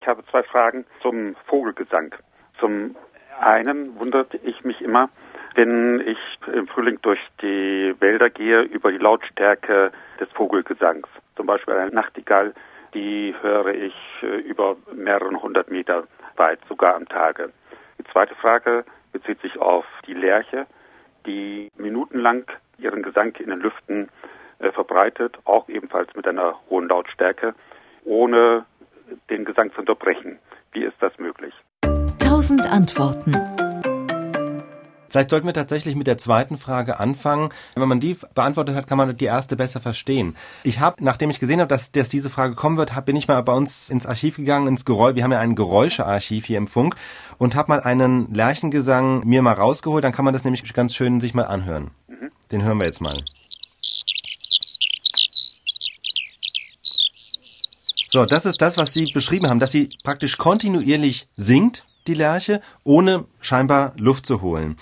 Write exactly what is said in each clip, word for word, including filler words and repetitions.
Ich habe zwei Fragen zum Vogelgesang. Zum einen wunderte ich mich immer, wenn ich im Frühling durch die Wälder gehe, über die Lautstärke des Vogelgesangs. Zum Beispiel eine Nachtigall, die höre ich über mehrere hundert Meter weit, sogar am Tage. Die zweite Frage bezieht sich auf die Lerche, die minutenlang ihren Gesang in den Lüften äh, verbreitet, auch ebenfalls mit einer hohen Lautstärke, ohne den Gesang zu unterbrechen. Wie ist das möglich? Tausend Antworten. Vielleicht sollten wir tatsächlich mit der zweiten Frage anfangen. Wenn man die beantwortet hat, kann man die erste besser verstehen. Ich habe, nachdem ich gesehen habe, dass, dass diese Frage kommen wird, hab, bin ich mal bei uns ins Archiv gegangen, ins Geräusch. Wir haben ja ein Geräuschearchiv hier im Funk und habe mal einen Lerchengesang mir mal rausgeholt. Dann kann man das nämlich ganz schön sich mal anhören. Mhm. Den hören wir jetzt mal. So, das ist das, was Sie beschrieben haben, dass sie praktisch kontinuierlich singt, die Lerche, ohne scheinbar Luft zu holen.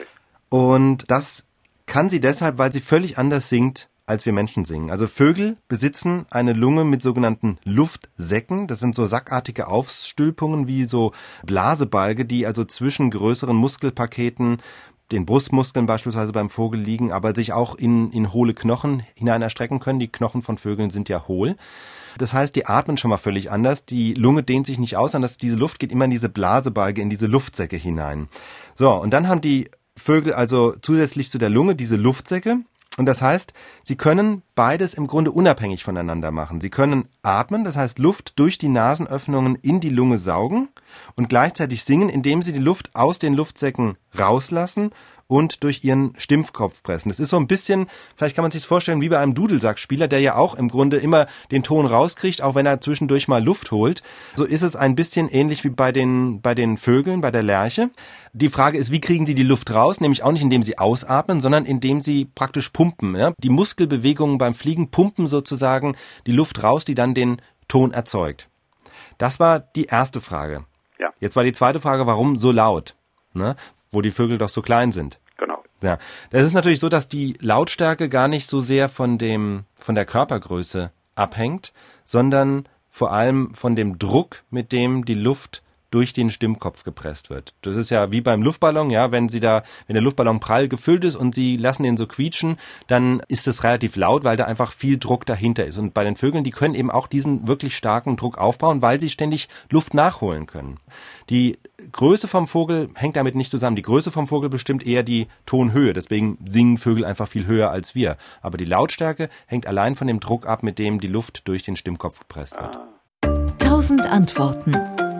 Und das kann sie deshalb, weil sie völlig anders singt, als wir Menschen singen. Also Vögel besitzen eine Lunge mit sogenannten Luftsäcken. Das sind so sackartige Aufstülpungen wie so Blasebalge, die also zwischen größeren Muskelpaketen, den Brustmuskeln beispielsweise beim Vogel liegen, aber sich auch in, in hohle Knochen hinein erstrecken können. Die Knochen von Vögeln sind ja hohl. Das heißt, die atmen schon mal völlig anders. Die Lunge dehnt sich nicht aus, sondern diese Luft geht immer in diese Blasebalge, in diese Luftsäcke hinein. So, und dann haben die Vögel also zusätzlich zu der Lunge diese Luftsäcke. Und das heißt, sie können beides im Grunde unabhängig voneinander machen. Sie können atmen, das heißt Luft durch die Nasenöffnungen in die Lunge saugen und gleichzeitig singen, indem sie die Luft aus den Luftsäcken rauslassen und durch ihren Stimmkopf pressen. Das ist so ein bisschen, vielleicht kann man sich vorstellen, wie bei einem Dudelsackspieler, der ja auch im Grunde immer den Ton rauskriegt, auch wenn er zwischendurch mal Luft holt. So ist es ein bisschen ähnlich wie bei den, bei den Vögeln, bei der Lerche. Die Frage ist, wie kriegen die die Luft raus? Nämlich auch nicht, indem sie ausatmen, sondern indem sie praktisch pumpen. Ja? Die Muskelbewegungen beim Fliegen pumpen sozusagen die Luft raus, die dann den Ton erzeugt. Das war die erste Frage. Ja. Jetzt war die zweite Frage, warum so laut? Ne? Wo die Vögel doch so klein sind. Genau. Ja, das ist natürlich so, dass die Lautstärke gar nicht so sehr von dem, von der Körpergröße abhängt, sondern vor allem von dem Druck, mit dem die Luft durch den Stimmkopf gepresst wird. Das ist ja wie beim Luftballon, ja, wenn sie da, wenn der Luftballon prall gefüllt ist und sie lassen ihn so quietschen, dann ist es relativ laut, weil da einfach viel Druck dahinter ist. Und bei den Vögeln, die können eben auch diesen wirklich starken Druck aufbauen, weil sie ständig Luft nachholen können. Die Größe vom Vogel hängt damit nicht zusammen. Die Größe vom Vogel bestimmt eher die Tonhöhe. Deswegen singen Vögel einfach viel höher als wir. Aber die Lautstärke hängt allein von dem Druck ab, mit dem die Luft durch den Stimmkopf gepresst wird. Tausend Antworten.